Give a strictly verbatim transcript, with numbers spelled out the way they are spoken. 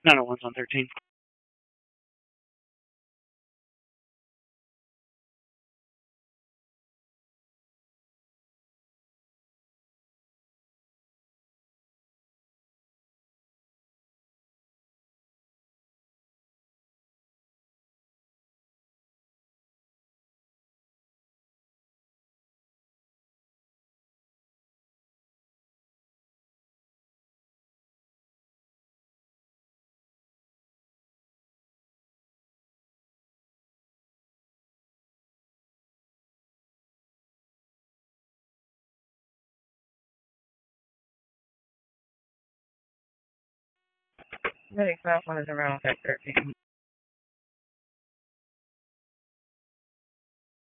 nine oh one's on thirteen. I think South one is around that thirteen.